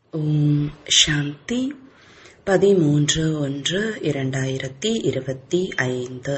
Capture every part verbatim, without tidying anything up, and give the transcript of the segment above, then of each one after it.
ஓம் சாந்தி. பதிமூன்று ஒன்று இரண்டாயிரத்தி இருபத்தி ஐந்து.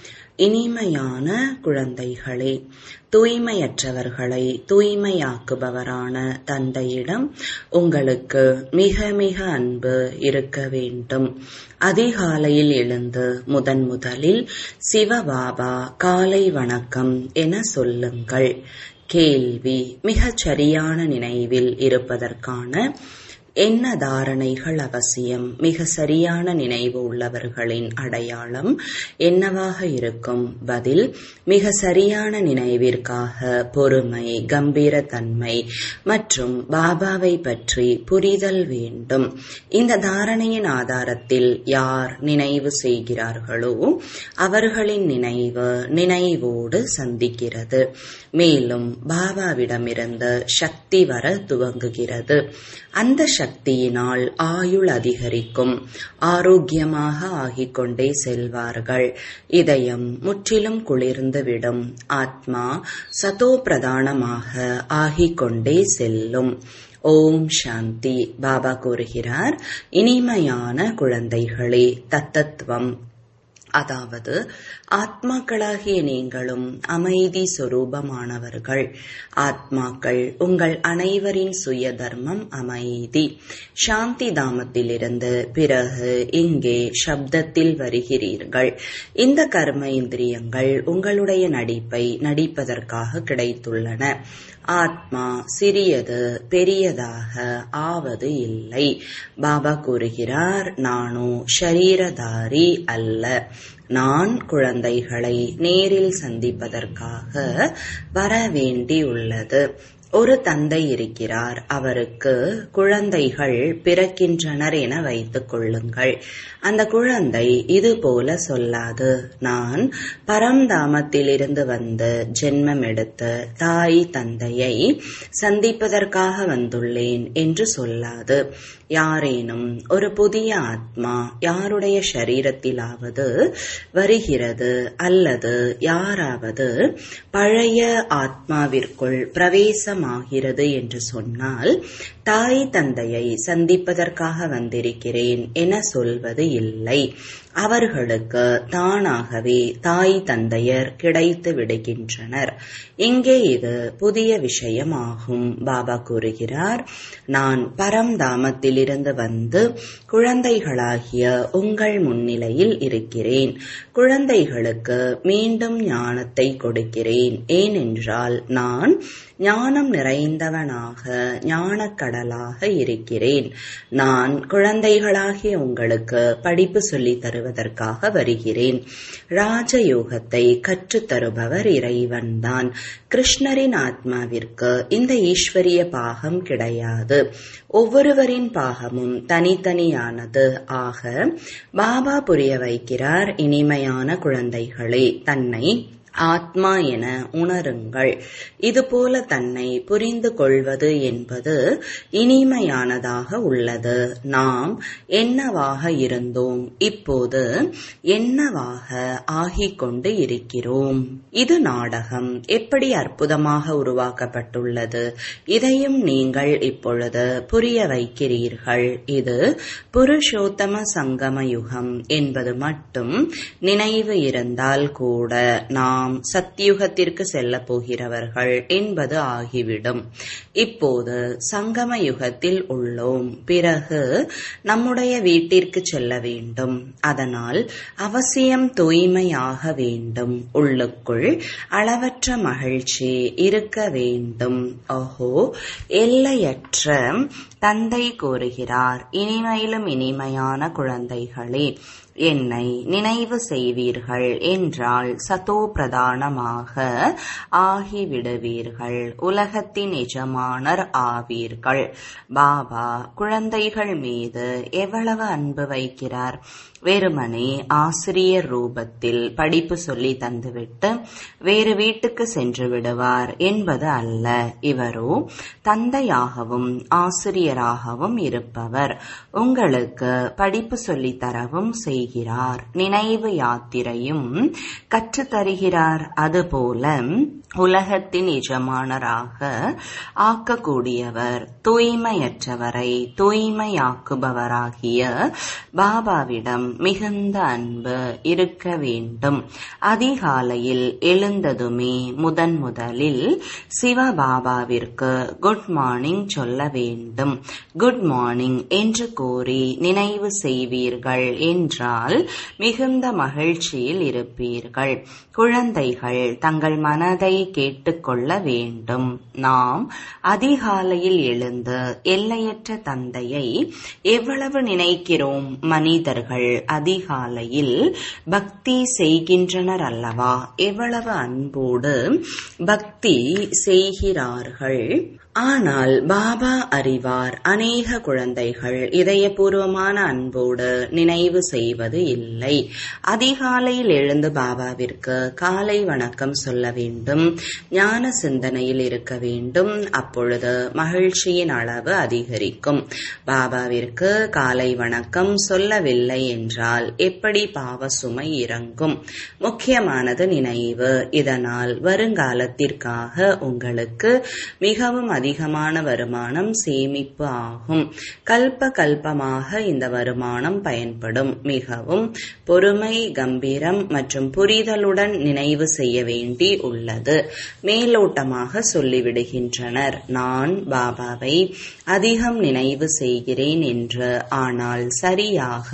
இனிமையான குழந்தைகளே, தூய்மையற்றவர்களை தூய்மையாக்குபவரான தந்தையிடம் உங்களுக்கு மிக மிக அன்பு இருக்க வேண்டும். அதிகாலையில் எழுந்து முதன் முதலில் சிவபாபா காலை வணக்கம் என சொல்லுங்கள். கேள்வி: மிகச் சரியான நினைவில் இருப்பதற்கான என்ன தாரணைகள் அவசியம்? மிக சரியான நினைவு உள்ளவர்களின் அடையாளம் என்னவாக இருக்கும்? பதில்: மிக சரியான நினைவிற்காக பொறுமை, கம்பீரத்தன்மை மற்றும் பாபாவை பற்றி புரிதல் வேண்டும். இந்த தாரணையின் ஆதாரத்தில் யார் நினைவு செய்கிறார்களோ அவர்களின் நினைவு நினைவோடு சந்திக்கிறது. மேலும் பாபாவிடமிருந்து சக்தி வர துவங்குகிறது. அந்த சக்தியினால் ஆயுள் அதிகரிக்கும். ஆரோக்கியமாக ஆகிக்கொண்டே செல்வார்கள். இதயம் முற்றிலும் குளிர்ந்துவிடும். ஆத்மா சதோ பிரதானமாக ஆகிக்கொண்டே செல்லும். ஓம் சாந்தி. பாபா கூறுகிறார், இனிமையான குழந்தைகளே, தத்தத்துவம் அதாவது ஆத்மாக்களாகிய நீங்களும் அமைதி சொரூபமானவர்கள். ஆத்மாக்கள் உங்கள் அனைவரின் சுய தர்மம் அமைதி. சாந்தி தாமத்திலிருந்து பிறகு இங்கே சப்தத்தில் வருகிறீர்கள். இந்த கர்ம இந்திரியங்கள் உங்களுடைய நடிப்பை நடிப்பதற்காக கிடைத்துள்ளன. ஆத்மா சிறியது பெரியதாக ஆவது இல்லை. பாபா கூறுகிறார், நானோ ஷரீரதாரி அல்ல. நான் குழந்தைகளை நேரில் சந்திப்பதற்காக வர வேண்டியுள்ளது. ஒரு தந்தை இருக்கிறார். அவருக்கு குழந்தைகள் பிறக்கின்றனர் என வைத்துக் கொள்ளுங்கள். அந்த குழந்தை இது போல சொல்லாது, நான் பரம்தாமத்திலிருந்து வந்து ஜென்மம் எடுத்து தாய் தந்தையை சந்திப்பதற்காக வந்துள்ளேன் என்று சொல்லாது. யாரேனும் ஒரு புதிய ஆத்மா யாருடைய ஷரீரத்திலாவது வருகிறது அல்லது யாராவது பழைய ஆத்மாவிற்குள் பிரவேசமாகிறது என்று சொன்னால், தாய் தந்தையை சந்திப்பதற்காக வந்திருக்கிறேன் என சொல்வது இல்லை. அவர்களுக்கு தானாகவே தாய் தந்தையர் கிடைத்து விடுகின்றனர். இங்கே இது புதிய விஷயமாகும். பாபா கூறுகிறார், நான் பரம்தாமத்திலிருந்து வந்து குழந்தைகளாகிய உங்கள் முன்னிலையில் இருக்கிறேன். குழந்தைகளுக்கு மீண்டும் ஞானத்தை கொடுக்கிறேன். ஏனென்றால் நான் ஞானம் நிறைந்தவனாக ஞானக்கடலாக இருக்கிறேன். நான் குழந்தைகளாகிய உங்களுக்கு படிப்பு சொல்லித் தருவதற்காக வருகிறேன். ராஜயோகத்தை கற்றுத் தருபவர் இறைவன்தான். கிருஷ்ணரின் ஆத்மாவிற்கு இந்த ஈஸ்வரிய பாகம் கிடையாது. ஒவ்வொருவரின் பாகமும் தனித்தனியானது. ஆக பாபா புரிய வைக்கிறார், இனிமையான குழந்தைகளே, தன்னை ஆத்மா என உணருங்கள். இதுபோல தன்னை புரிந்து கொள்வது என்பது இனிமையானதாக உள்ளது. நாம் என்னவாக இருந்தோம், இப்போது என்னவாக ஆகிக் கொண்டு இருக்கிறோம். இது நாடகம் எப்படி அற்புதமாக உருவாக்கப்பட்டுள்ளது. இதையும் நீங்கள் இப்பொழுது புரிய வைக்கிறீர்கள். இது புருஷோத்தம சங்கம யுகம் என்பது மட்டும் நினைவு இருந்தால் கூட நாம் சத்தியுகத்திற்கு செல்ல போகிறவர்கள் என்பது ஆகிவிடும். இப்போது சங்கம யுகத்தில் உள்ளோம். பிறகு நம்முடைய வீட்டிற்கு செல்ல வேண்டும். அதனால் அவசியம் தூய்மையாக வேண்டும். உள்ளுக்குள் அளவற்ற மகிழ்ச்சி இருக்க வேண்டும். ஓஹோ, எல்லையற்ற தந்தை கூறுகிறார், இனிமையிலும் இனிமையான குழந்தைகளே, என்னை நினைவு செய்வீர்கள் என்றால் சதோ பிரதானமாக ஆகிவிடுவீர்கள். உலகத்தின் எஜமானர் ஆவீர்கள். பாபா குழந்தைகள் மீது எவ்வளவு அன்பு வைக்கிறார். வெறுமனே ஆசிரியர் ரூபத்தில் படிப்பு சொல்லி தந்துவிட்டு வேறு வீட்டுக்கு சென்று விடுவார் என்பது அல்ல. இவரோ தந்தையாகவும் ஆசிரியராகவும் இருப்பவர். உங்களுக்கு படிப்பு சொல்லித் தரவும் செய்கிறார். நினைவு யாத்திரையும் கற்றுத்தருகிறார் இருக்கிறார். அதுபோல உலகத்தின் எஜமானராக ஆக்கக்கூடியவர் தூய்மையற்றவரை தூய்மையாக்குபவராகிய பாபாவிடம் மிகுந்த அன்பு இருக்க வேண்டும். அதிகாலையில் எழுந்ததுமே முதன் முதலில் சிவபாபாவிற்கு குட் மார்னிங் சொல்ல வேண்டும். குட் மார்னிங் என்று கூறி நினைவு செய்வீர்கள் என்றால் மிகுந்த மகிழ்ச்சியில் இருப்பீர்கள். குழந்தைகள் தங்கள் மனதை கேட்டுக்கொள்ள வேண்டும். நாம் அதிகாலையில் எழுந்து எல்லையற்ற தந்தையை எவ்வளவு நினைக்கிறோம். மனிதர்கள் அதிகாலையில் பக்தி செய்கின்றனர் அல்லவா? எவ்வளவு அன்போடு பக்தி செய்கிறார்கள். ஆனால் பாபா அறிவார், அநேக குழந்தைகள் இதயபூர்வமான அன்போடு நினைவு செய்வது இல்லை. அதிகாலையில் எழுந்து பாபாவிற்கு காலை வணக்கம் சொல்ல வேண்டும். ஞான சிந்தனையில் இருக்க வேண்டும். அப்பொழுது மகிழ்ச்சியின் அளவு அதிகரிக்கும். பாபாவிற்கு காலை வணக்கம் சொல்லவில்லை என்றால் எப்படி பாவ சுமை இறங்கும்? முக்கியமானது நினைவு. இதனால் வருங்காலத்திற்காக உங்களுக்கு மிகவும் அதிகமான வருமானம் சேமிப்பு ஆகும். கல்ப கல்பமாக இந்த வருமானம் பயன்படும். மிகவும் பொறுமை, கம்பீரம் மற்றும் புரிதலுடன் நினைவு செய்ய வேண்டி உள்ளது. மேலோட்டமாக சொல்லிவிடுகின்றனர், நான் பாபாவை அதிகம் நினைவு செய்கிறேன் என்று. ஆனால் சரியாக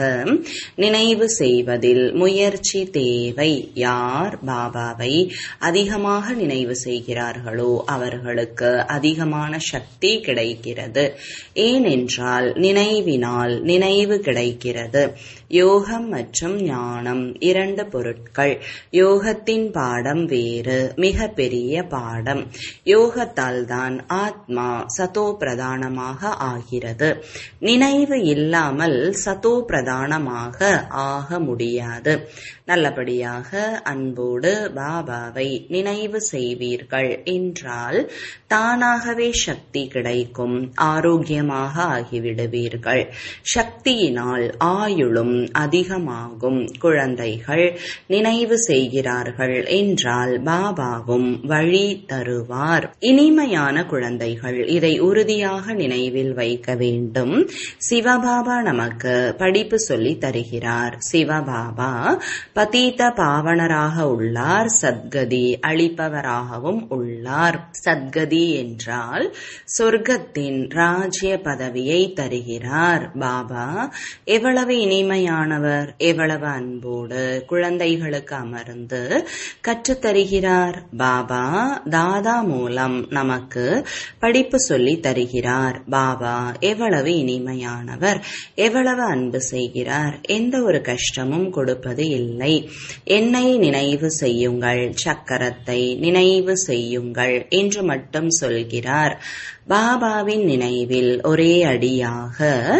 நினைவு செய்வதில் முயற்சி தேவை. யார் பாபாவை அதிகமாக நினைவு செய்கிறார்களோ அவர்களுக்கு அதிகமான சக்தி கிடைக்கிறது. ஏனென்றால் நினைவினால் நினைவு கிடைக்கிறது. யோகம் மற்றும் ஞானம் இரண்டு பொருட்கள். யோகத்தின் பாடம் வேறு, மிக பெரிய பாடம். யோகத்தால் தான் ஆத்மா சதோ பிரதானமாக ஆகிறது. நினைவு இல்லாமல் சதோ பிரதானமாக ஆக முடியாது. நல்லபடியாக அன்போடு பாபாவை நினைவு செய்வீர்கள் என்றால் தானாகவே சக்தி கிடைக்கும். ஆரோக்கியமாக ஆகிவிடுவீர்கள். சக்தியினால் ஆயுளும் அதிகமாகும். குழந்தைகள் நினைவு செய்கிறார்கள் என்றால் பாபாவும் வழி தருவார். இனிமையான குழந்தைகள், இதை உறுதியாக நினைவில் வைக்க வேண்டும். சிவபாபா நமக்கு படிப்பு சொல்லி தருகிறார். சிவபாபா பதீத பாவனராக உள்ளார். சத்கதி அளிப்பவராகவும் உள்ளார். சத்கதி என்றால் சொர்க்கத்தின் ராஜ்ய பதவியை தருகிறார். பாபா எவ்வளவு இனிமையானவர், எவ்வளவு அன்போடு குழந்தைகளுக்கு அமர்ந்து கற்றுத்தருகிறார். பாபா தாதா மூலம் நமக்கு படிப்பு சொல்லி தருகிறார். பாபா எவ்வளவு இனிமையானவர், எவ்வளவு அன்பு செய்கிறார். எந்த ஒரு கஷ்டமும் கொடுப்பது இல்லை. என்னை நினைவு செய்யுங்கள், சக்கரத்தை நினைவு செய்யுங்கள் என்று மட்டும் சொல்கிறார். பாபாவின் நினைவில் ஒரே அடியாக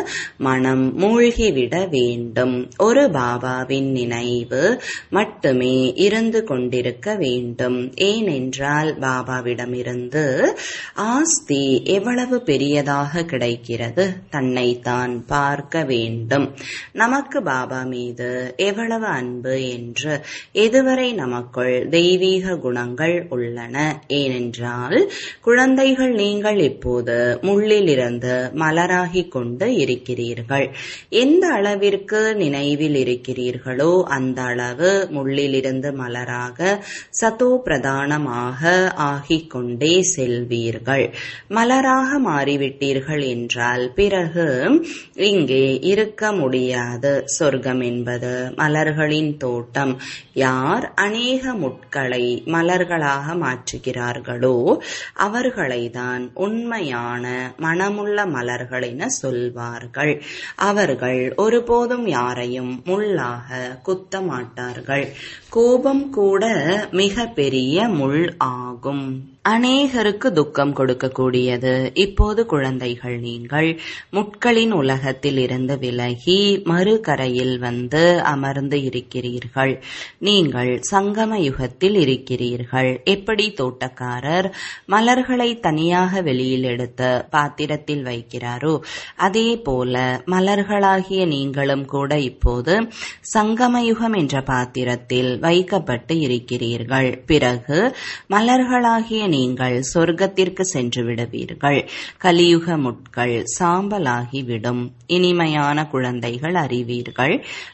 மனம் மூழ்கிவிட வேண்டும். ஒரு பாபாவின் நினைவு மட்டுமே இருந்து கொண்டிருக்க வேண்டும். ஏனென்றால் பாபாவிடமிருந்து ஆஸ்தி எவ்வளவு பெரியதாக கிடைக்கிறது. தன்னைத்தான் பார்க்க வேண்டும். நமக்கு பாபா மீது எவ்வளவு அன்பு என்று. எதுவரை நமக்குள் தெய்வீக குணங்கள் உள்ளன. ஏனென்றால் குழந்தைகள் நீங்கள் இப்போது முள்ளிலிருந்து மலராகிக் கொண்டு இருக்கிறீர்கள். எந்த அளவிற்கு நினைவில் இருக்கிறீர்களோ அந்த அளவு முள்ளிலிருந்து மலராக சதோ பிரதானமாக ஆகிக் கொண்டே செல்வீர்கள். மலராக மாறிவிட்டீர்கள் என்றால் பிறகு இங்கே இருக்க முடியாது. சொர்க்கம் என்பது மலர்களின் தோட்டம். யார் அநேக முட்களை மலர்களாக மாற்றுகிறார்களோ அவர்களைதான் உண்மையான மனமுள்ள மலர்கள் என சொல்வார்கள். அவர்கள் ஒருபோதும் யாரையும் முள்ளாக குத்த மாட்டார்கள். கோபம் கூட மிக பெரிய முள் ஆகும். அநேகருக்கு துக்கம் கொடுக்கக்கூடியது. இப்போது குழந்தைகள் நீங்கள் முட்களின் உலகத்தில் இருந்து விலகி மறுகரையில் வந்து அமர்ந்து இருக்கிறீர்கள். நீங்கள் சங்கம யுகத்தில் இருக்கிறீர்கள். எப்படி தோட்டக்காரர் மலர்களை தனியாக வெளியில் எடுத்து பாத்திரத்தில் வைக்கிறாரோ அதே போல மலர்களாகிய நீங்களும் கூட இப்போது சங்கமயுகம் என்ற பாத்திரத்தில் வைக்கப்பட்டு இருக்கிறீர்கள். பிறகு மலர்களாகிய நீங்கள் சொர்க்கத்திற்கு சென்று விடுவீர்கள். கலியுக முட்கள் சாம்பலாகிவிடும். இனிமையான குழந்தைகள் அறிவீர்கள்,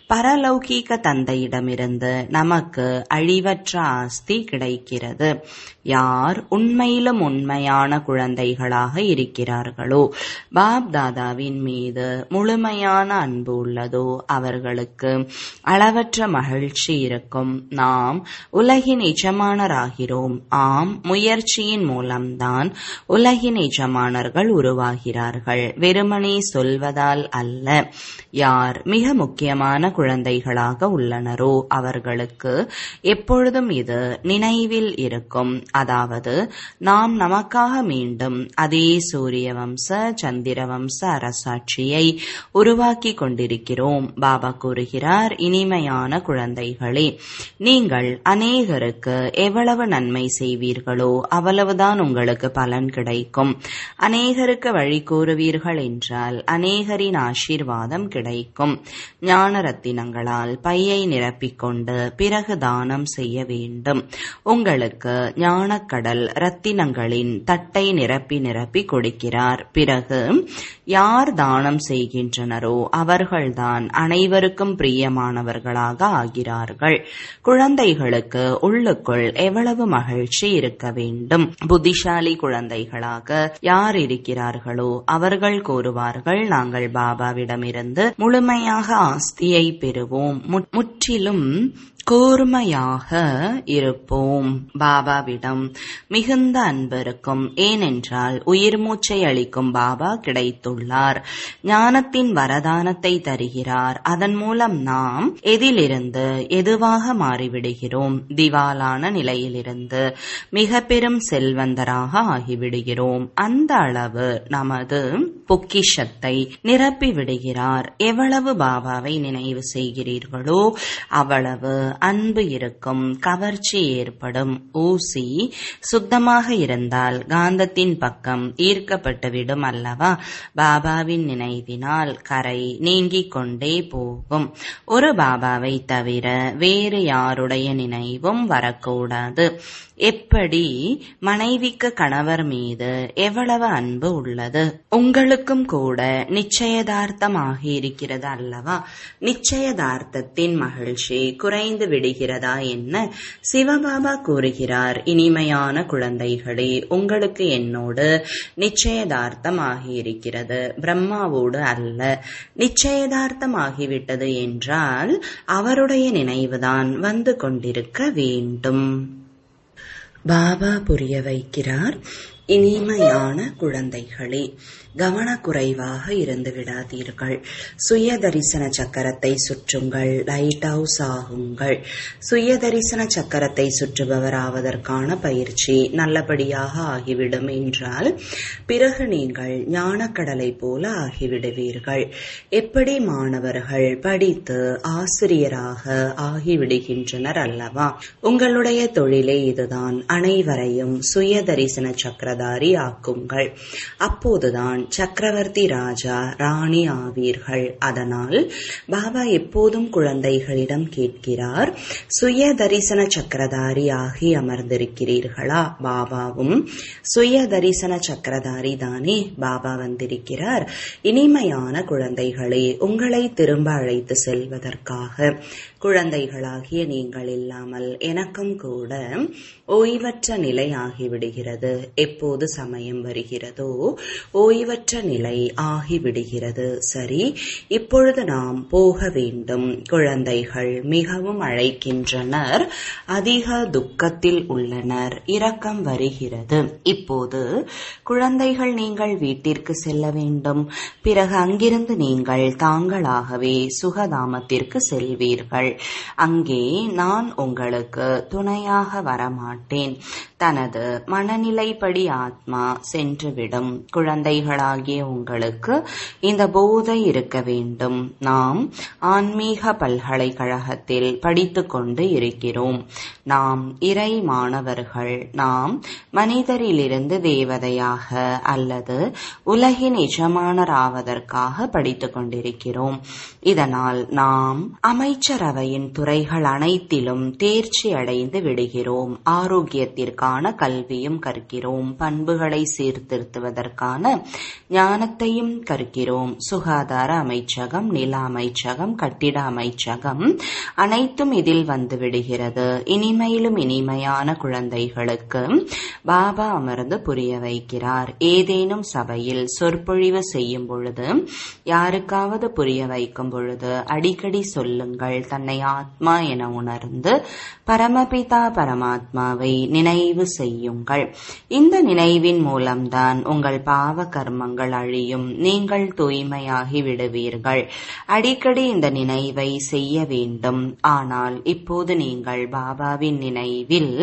பரலௌகீக தந்தையிடமிருந்து நமக்கு அழிவற்ற ஆஸ்தி கிடைக்கிறது. யார் உண்மையிலும் உண்மையான குழந்தைகளாக இருக்கிறார்களோ, பாப் தாதாவின் மீது முழுமையான அன்பு உள்ளதோ அவர்களுக்கு அளவற்ற மகிழ்ச்சி இருக்கும். நாம் உலகின் எஜமானராகிறோம். ஆம், முயற்சியின் மூலம்தான் உலகின் எஜமானர்கள் உருவாகிறார்கள், வெறுமனே சொல்வதால் அல்ல. யார் மிக முக்கியமான குழந்தைகளாக உள்ளனரோ அவர்களுக்கு எப்பொழுதும் இது நினைவில் இருக்கும். அதாவது நாம் நமக்காக மீண்டும் அதே சூரிய வம்ச சந்திர வம்ச அரசாட்சியை உருவாக்கி கொண்டிருக்கிறோம். பாபா கூறுகிறார், இனிமையான குழந்தைகளே, நீங்கள் அநேகருக்கு எவ்வளவு நன்மை செய்வீர்களோ அவ்வளவுதான் உங்களுக்கு பலன் கிடைக்கும். அநேகருக்கு வழி கூறுவீர்கள் என்றால் அநேகரின் ஆசீர்வாதம் கிடைக்கும். ஞான ரத்தினங்களால் பையை நிரப்பிக்கொண்டு பிறகு தானம் செய்ய வேண்டும். உங்களுக்கு ஞானக்கடல் ரத்தினங்களின் தட்டை நிரப்பி நிரப்பி கொடுக்கிறார். பிறகு யார் தானம் செய்கின்றனரோ அவர்கள்தான் அனைவருக்கும் பிரியமானவர்களாக ஆகிறார்கள். குழந்தைகளுக்கு உள்ளுக்குள் எவ்வளவு மகிழ்ச்சி இருக்க வேண்டும். புத்திசாலி குழந்தைகளாக யார் இருக்கிறார்களோ அவர்கள் கூறுவார்கள், நாங்கள் பாபாவிடமிருந்து முழுமையாக ஆஸ்தியை பெறுவோம், முற்றிலும் கூர்மையாக இருப்போம். பாபாவிடம் மிகுந்த அன்பு இருக்கும். ஏனென்றால் உயிர் மூச்சை அளிக்கும் பாபா கிடைத்துள்ளார். ஞானத்தின் வரதானத்தை தருகிறார். அதன் மூலம் நாம் எதிலிருந்து எதுவாக மாறிவிடுகிறோம். திவாலான நிலையிலிருந்து மிக பெரும் செல்வந்தராக ஆகிவிடுகிறோம். அந்த அளவு நமது பொக்கிஷத்தை நிரப்பி விடுகிறார். எவ்வளவு பாபாவை நினைவு செய்கிறீர்களோ அவ்வளவு அன்பு இருக்கும், கவர்ச்சி ஏற்படும். ஊசி சுத்தமாக இருந்தால் காந்தத்தின் பக்கம் ஈர்க்கப்பட்டுவிடும் அல்லவா? பாபாவின் நினைவினால் கரை நீங்கிக் கொண்டே போகும். ஒரு பாபாவை தவிர வேறு யாருடைய நினைவும் வரக்கூடாது. எப்படி மனைவிக்கு கணவர் மீது எவ்வளவு அன்பு உள்ளது, உங்களுக்கும் கூட நிச்சயதார்த்தம் ஆகியிருக்கிறது அல்லவா? நிச்சயதார்த்தத்தின் மகிழ்ச்சி குறைந்து விடுகிறதா என்ன? சிவபாபா கூறுகிறார், இனிமையான குழந்தைகளே, உங்களுக்கு என்னோடு நிச்சயதார்த்தம் ஆகியிருக்கிறது, பிரம்மாவோடு அல்ல. நிச்சயதார்த்தம் ஆகிவிட்டது என்றால் அவருடைய நினைவுதான் வந்து கொண்டிருக்க வேண்டும். பாபா புரிய வைக்கிறார், இனிமையான குழந்தைகளே, கவனக்குறைவாக இருந்து விடாதீர்கள். சுய தரிசன சக்கரத்தை சுற்றுங்கள், லைட் ஹவுஸ் ஆகுங்கள். சுய தரிசன சக்கரத்தை சுற்றுபவராவதற்கான பயிற்சி நல்லபடியாக ஆகிவிடும் என்றால் பிறகு நீங்கள் ஞானக்கடலை போல ஆகிவிடுவீர்கள். எப்படி மாணவர்கள் படித்து ஆசிரியராக ஆகிவிடுகின்றனர் அல்லவா? உங்களுடைய தொழிலே இதுதான். அனைவரையும் சுய தரிசன சக்கரதாரி ஆக்குங்கள். அப்போதுதான் சக்கரவர்த்தி ராஜா ராணி ஆவீர்கள். அதனால் பாபா எப்போதும் குழந்தைகளிடம் கேட்கிறார், சுய தரிசன சக்கரதாரி ஆகி அமர்ந்திருக்கிறீர்களா? பாபாவும் சுய தரிசன சக்கரதாரி தானே. பாபா வந்திருக்கிறார். இனிமையான குழந்தைகளே, உங்களை திரும்ப அழைத்து செல்வதற்காக. குழந்தைகளாகிய நீங்கள் இல்லாமல் எனக்கும் கூட ஓய்வற்ற நிலை ஆகிவிடுகிறது. எப்போது சமயம் வருகிறதோ ஓய்வற்ற நிலை ஆகிவிடுகிறது. சரி, இப்பொழுது நாம் போக வேண்டும். குழந்தைகள் மிகவும் அழைக்கின்றனர், அதிக துக்கத்தில் உள்ளனர், இரக்கம் வருகிறது. இப்போது குழந்தைகள் நீங்கள் வீட்டிற்கு செல்ல வேண்டும். பிறகு அங்கிருந்து நீங்கள் தாங்களாகவே சுகதாமத்திற்கு செல்வீர்கள். அங்கே நான் உங்களுக்கு துணையாக வரமாட்டேன். தனது மனநிலைப்படி ஆத்மா சென்றுவிடும். குழந்தைகளாகிய உங்களுக்கு இந்த போதை இருக்க வேண்டும். நாம் ஆன்மீக பல்கலைக்கழகத்தில் படித்து கொண்டு இருக்கிறோம். நாம் இறை மாணவர்கள். நாம் மனிதரிலிருந்து தேவதையாக அல்லது உலகின் எஜமானராவதற்காக படித்துக் கொண்டிருக்கிறோம். இதனால் நாம் அமைச்சரவையின் துறைகள் அனைத்திலும் தேர்ச்சி அடைந்து விடுகிறோம். ஆரோக்கியத்திற்கான கல்வியும் கற்கிறோம். பண்புகளை சீர்திருத்துவதற்கான ஞானத்தையும் கற்கிறோம். சுகாதார அமைச்சகம், நில அமைச்சகம், கட்டிட அமைச்சகம் அனைத்தும் இதில் வந்து விடுகிறது. இனிமையிலும் இனிமையான குழந்தைகளுக்கு பாபா அமர்ந்து புரிய வைக்கிறார். ஏதேனும் சபையில் சொற்பொழிவு செய்யும் பொழுது, யாருக்காவது புரிய வைக்கும் பொழுது அடிக்கடி சொல்லுங்கள், தன்னை ஆத்மா என உணர்ந்து பரமபிதா பரமாத்மாவை நினைவு செய்யுங்கள். இந்த நினைவின் மூலம்தான் உங்கள் பாவ கர்மங்கள் அழியும். நீங்கள் தூய்மையாகி விடுவீர்கள். அடிக்கடி இந்த நினைவை செய்ய வேண்டும். ஆனால் இப்போது நீங்கள் பாபாவின் நினைவில்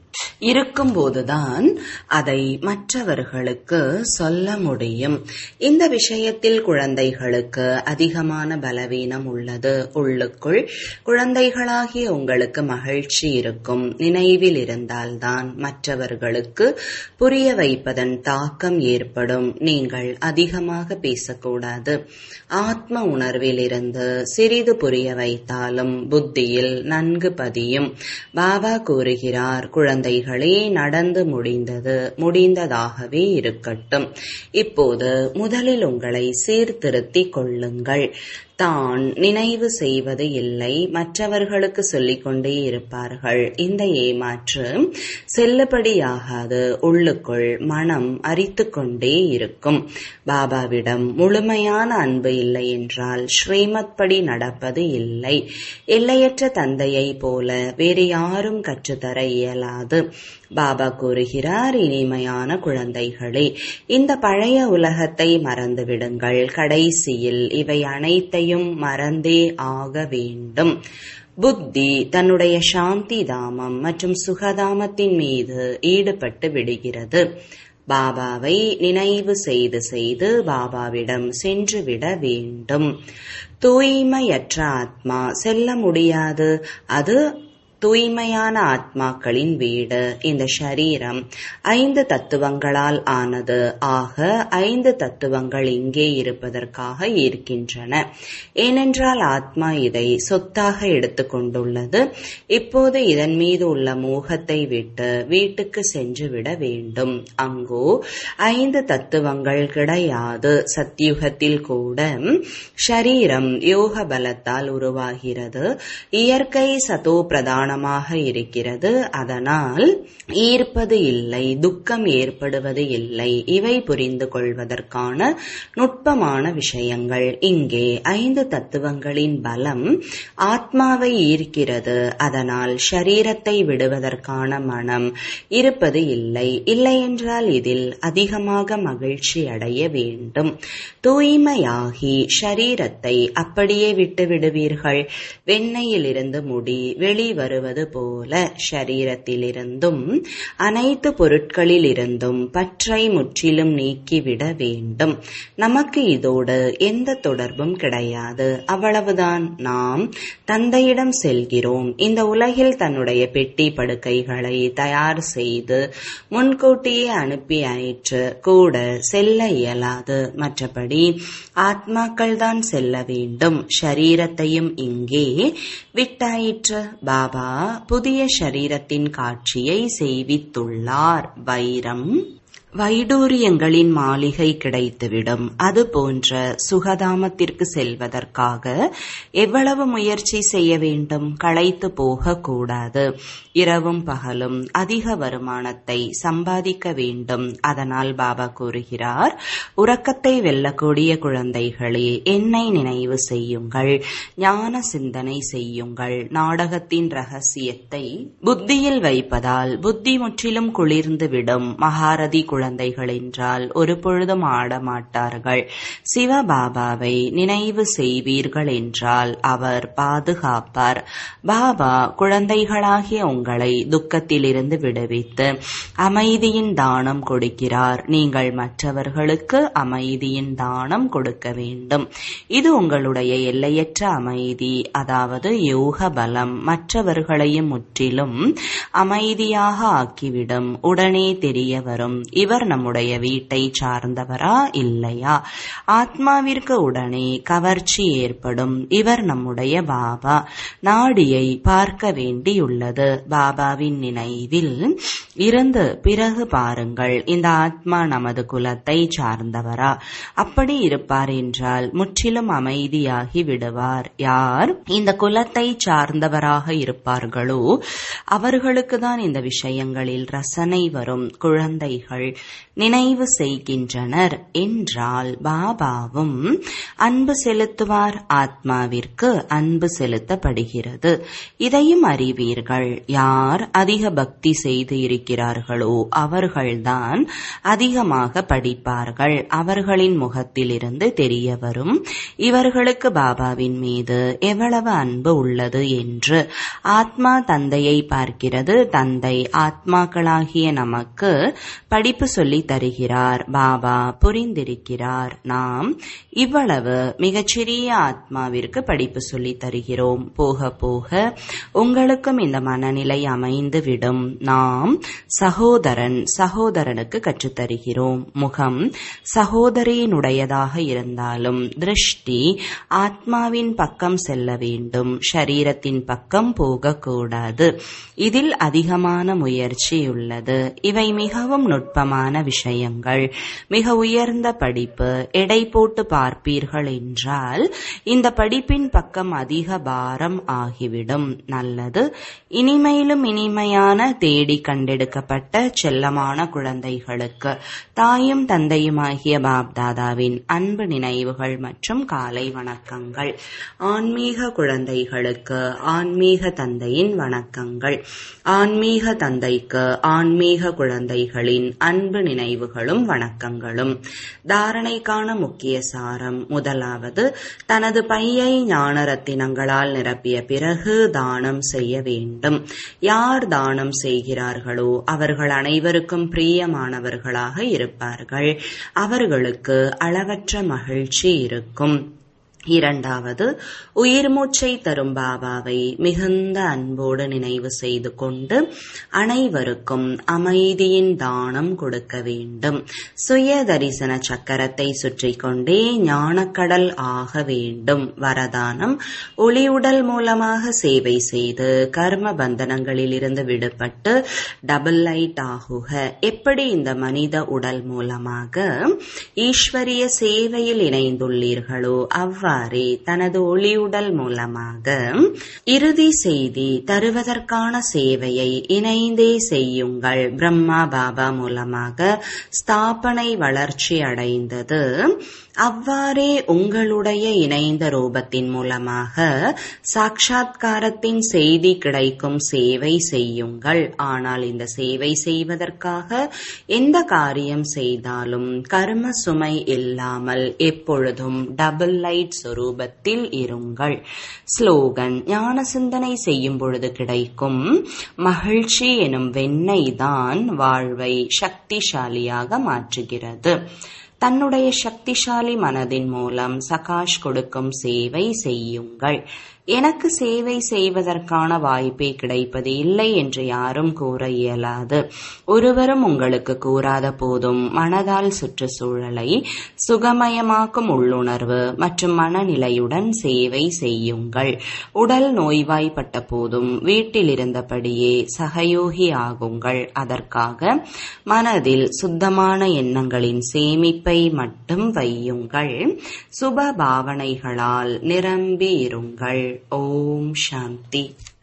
இருக்கும்போதுதான் அதை மற்றவர்களுக்கு சொல்ல முடியும். இந்த விஷயத்தில் குழந்தைகளுக்கு அதிகமான பலவீனம் உள்ளது. உள்ளுக்குள் குழந்தைகளாகிய உங்களுக்கு மகிழ்ச்சி இருக்கும். நினைவில் இருந்தால்தான் மற்றவர்களுக்கு புரிய வைப்பதன் தாக்கம் ஏற்படும். நீங்கள் அதிகமாக பேசக்கூடாது. ஆத்ம உணர்வில் இருந்து சிறிது புரிய வைத்தாலும் புத்தியில் நன்கு பதியும். பாபா கூறுகிறார், குழந்தைகளே, நடந்து முடிந்தது முடிந்ததாகவே இருக்கட்டும். இப்போது முதலில் உங்களை சீர்திருத்திக் கொள்ளுங்கள். தான் நினைவு செய்வது இல்லை, மற்றவர்களுக்கு சொல்லிக் கொண்டே இருப்பார்கள். இந்த ஏமாற்று செல்லுபடியாகாது. உள்ளுக்குள் மனம் அரித்து கொண்டே இருக்கும். பாபாவிடம் முழுமையான அன்பு இல்லை என்றால் ஸ்ரீமத் படி நடப்பது இல்லை. எல்லையற்ற தந்தையை போல வேறு யாரும் கற்றுத்தர இயலாது. பாபா கூறுகிறார், இனிமையான குழந்தைகளே, இந்த பழைய உலகத்தை மறந்துவிடுங்கள். கடைசியில் இவை அனைத்தையும் மறந்தே ஆக வேண்டும். புத்தி தன்னுடைய சாந்தி தாமம் மற்றும் சுகதாமத்தின் மீது ஈடுபட்டு விடுகிறது. பாபாவை நினைவு செய்து செய்து பாபாவிடம் சென்றுவிட வேண்டும். தூய்மையற்ற ஆத்மா செல்ல முடியாது. அது தூய்மையான ஆத்மாக்களின் வீடு. இந்த ஷரீரம் ஐந்து தத்துவங்களால் ஆனது. ஆக ஐந்து தத்துவங்கள் இங்கே இருப்பதற்காக இருக்கின்றன. ஏனென்றால் ஆத்மா இதை சொத்தாக எடுத்துக்கொண்டுள்ளது. இப்போது இதன் மீது உள்ள மோகத்தை விட்டு வீட்டுக்கு சென்று விட வேண்டும். அங்கோ ஐந்து தத்துவங்கள் கிடையாது. சத்யுகத்தில் கூட ஷரீரம் யோக பலத்தால் உருவாகிறது. இயற்கை சதோ பிரதான இருக்கிறது. அதனால் ஈர்ப்பது இல்லை, துக்கம் ஏற்படுவது இல்லை. இவை புரிந்து கொள்வதற்கான நுட்பமான விஷயங்கள். இங்கே ஐந்து தத்துவங்களின் பலம் ஆத்மாவை ஈர்க்கிறது. அதனால் ஷரீரத்தை விடுவதற்கான மனம் இருப்பது இல்லை. இல்லை என்றால் இதில் அதிகமாக மகிழ்ச்சி அடைய வேண்டும். தூய்மையாகி ஷரீரத்தை அப்படியே விட்டு விடுவீர்கள். வெண்ணையிலிருந்து முடி வெளிவருவது போல ஷரீரத்திலிருந்தும் அனைத்து பொருட்களில் இருந்தும் பற்றை முற்றிலும் நீக்கிவிட வேண்டும். நமக்கு இதோடு எந்த தொடர்பும் கிடையாது. அவ்வளவுதான். நாம் தந்தையிடம் செல்கிறோம். இந்த உலகில் தன்னுடைய பெட்டி படுக்கைகளை தயார் செய்து முன்கூட்டியே அனுப்பி ஆயிற்று. கூட செல்ல இயலாது. மற்றபடி ஆத்மாக்கள் தான் செல்ல வேண்டும். ஷரீரத்தையும் இங்கே விட்டாயிற்று. பாபா புதிய ஷரீரத்தின் காட்சியை செய்வித்துள்ளார். வைரம் வைடூரியங்களின் மாளிகை கிடைத்துவிடும். அது போன்ற சுகதாமத்திற்கு செல்வதற்காக எவ்வளவு முயற்சி செய்ய வேண்டும்? களைத்து போகக்கூடாது. இரவும் பகலும் அதிக வருமானத்தை சம்பாதிக்க வேண்டும். அதனால் பாபா கூறுகிறார், உறக்கத்தை வெல்லக்கூடிய குழந்தைகளே, என்னை நினைவு செய்யுங்கள், ஞான சிந்தனை செய்யுங்கள். நாடகத்தின் ரகசியத்தை புத்தியில் வைப்பதால் புத்தி முற்றிலும் குளிர்ந்து விடும். மகாரதி குழந்தை குழந்தைகள் என்றால் ஒரு பொழுதும் ஆடமாட்டார்கள். சிவபாபாவை நினைவு செய்வீர்கள் என்றால் அவர் பாதுகாப்பார். பாபா குழந்தைகளாகிய உங்களை துக்கத்திலிருந்து விடுவித்து அமைதியின் தானம் கொடுக்கிறார். நீங்கள் மற்றவர்களுக்கு அமைதியின் தானம் கொடுக்க வேண்டும். இது உங்களுடைய எல்லையற்ற அமைதி, அதாவது யோக பலம் மற்றவர்களையும் முற்றிலும் அமைதியாக ஆக்கிவிடும். உடனே தெரிய வரும், இவர் நம்முடைய வீட்டை சார்ந்தவரா இல்லையா. ஆத்மாவிற்கு உடனே கவர்ச்சி ஏற்படும். இவர் நம்முடைய பாபா. நாடியை பார்க்க வேண்டியுள்ளது. பாபாவின் நினைவில் இருந்து பிறகு பாருங்கள், இந்த ஆத்மா நமது குலத்தை சார்ந்தவரா. அப்படி இருப்பார் என்றால் முற்றிலும் அமைதியாகி விடுவார். யார் இந்த குலத்தை சார்ந்தவராக இருப்பார்களோ அவர்களுக்கு தான் இந்த விஷயங்களில் ரசனை வரும். குழந்தைகள் நினைவு செய்கின்றனர் என்றால் பாபாவும் அன்பு செலுத்துவார். ஆத்மாவிற்கு அன்பு செலுத்தப்படுகிறது. இதையும் அறிவீர்கள். யார் அதிக பக்தி செய்து இருக்கிறார்களோ அவர்கள்தான் அதிகமாக படிப்பார்கள். அவர்களின் முகத்திலிருந்து தெரிய வரும் இவர்களுக்கு பாபாவின் மீது எவ்வளவு அன்பு உள்ளது என்று. ஆத்மா தந்தையை பார்க்கிறது. தந்தை ஆத்மாக்களாகிய நமக்கு படிப்பு சொல்லி தருகிறார். பாபா புரிந்திருக்கிறார். நாம் இவ்வளவு மிகச்சிறிய ஆத்மாவிற்கு படிப்பு சொல்லி தருகிறோம். போக போக உங்களுக்கும் இந்த மனநிலை அமைந்துவிடும். நாம் சகோதரன் சகோதரனுக்கு கற்றுத்தருகிறோம். முகம் சகோதரியினுடையதாக இருந்தாலும் திருஷ்டி ஆத்மாவின் பக்கம் செல்ல வேண்டும், ஷரீரத்தின் பக்கம் போகக்கூடாது. இதில் அதிகமான முயற்சி உள்ளது. இவை மிகவும் நுட்பமான விஷயங்கள். மிக உயர்ந்த படிப்பு. எடை போட்டு பார்ப்பீர்கள் என்றால் இந்த படிப்பின் பக்கம் அதிக பாரம் ஆகிவிடும். நல்லது. இனிமையிலும் இனிமையான தேடி கண்டெடுக்கப்பட்ட செல்லமான குழந்தைகளுக்கு தாயும் தந்தையுமாகிய பாப்தாதாவின் அன்பு நினைவுகள் மற்றும் காலை வணக்கங்கள். ஆன்மீக குழந்தைகளுக்கு ஆன்மீக தந்தையின் வணக்கங்கள். ஆன்மீக தந்தைக்கு ஆன்மீக குழந்தைகளின் அன்பு நினைவுகளும் வணக்கங்களும். தாரணைக்கான முக்கிய சாரம். முதலாவது, தனது பையை ஞான ரத்தினங்களால் நிரப்பிய பிறகு தானம் செய்ய வேண்டும். யார் தானம் செய்கிறார்களோ அவர்கள் அனைவருக்கும் பிரியமானவர்களாக இருப்பார்கள். அவர்களுக்கு அளவற்ற மகிழ்ச்சி இருக்கும். இரண்டாவது, உயிர் மூச்சை தரும் பாபாவை மிகுந்த அன்போடு நினைவு செய்து கொண்டு அனைவருக்கும் அமைதியின் தானம் கொடுக்க வேண்டும். சுய தரிசன சக்கரத்தை சுற்றி கொண்டே ஞானக்கடல் ஆக வேண்டும். வரதானம், ஒளியுடல் மூலமாக சேவை செய்து கர்ம பந்தனங்களில் இருந்து விடுபட்டு டபுள் லைட் ஆகுக. எப்படி இந்த மனித உடல் மூலமாக ஈஸ்வரிய சேவையில் இணைந்துள்ளீர்களோ அவ்வாறு தனது ஒளியுடல் மூலமாக இறுதி செய்தி தருவதற்கான சேவையை இணைந்தே செய்யுங்கள். பிரம்மா பாபா மூலமாக ஸ்தாபனை வளர்ச்சி அடைந்தது. அவ்வாறே உங்களுடைய இணைந்த ரூபத்தின் மூலமாக சாட்சாத்காரத்தின் செய்தி கிடைக்கும் சேவை செய்யுங்கள். ஆனால் இந்த சேவை செய்வதற்காக எந்த காரியம் செய்தாலும் கர்ம சுமை இல்லாமல் எப்பொழுதும் டபுள் லைட் சொரூபத்தில் இருங்கள். ஸ்லோகன், ஞான சிந்தனை செய்யும் பொழுது கிடைக்கும் மகிழ்ச்சி எனும் வெண்ணெய் தான் வாழ்வை சக்திசாலியாக மாற்றுகிறது. தன்னுடைய சக்திசாலி மனதின் மூலம் சகாஷ் கொடுக்கும் சேவை செய்யுங்கள். எனக்கு சேவை செய்வதற்கான வாய்ப்பே கிடைப்பது இல்லை என்று யாரும் கூற இயலாது. ஒருவரும் உங்களுக்கு கூறாத போதும் மனதால் சுற்றுச்சூழலை சுகமயமாக்கும் உள்ளுணர்வு மற்றும் மனநிலையுடன் சேவை செய்யுங்கள். உடல் நோய்வாய்ப்பட்ட போதும் வீட்டில் இருந்தபடியே சகயோகி ஆகுங்கள். அதற்காக மனதில் சுத்தமான எண்ணங்களின் சேமிப்பை மட்டும் வையுங்கள். சுப பாவனைகளால் நிரம்பி இருங்கள். ஓம் சாந்தி.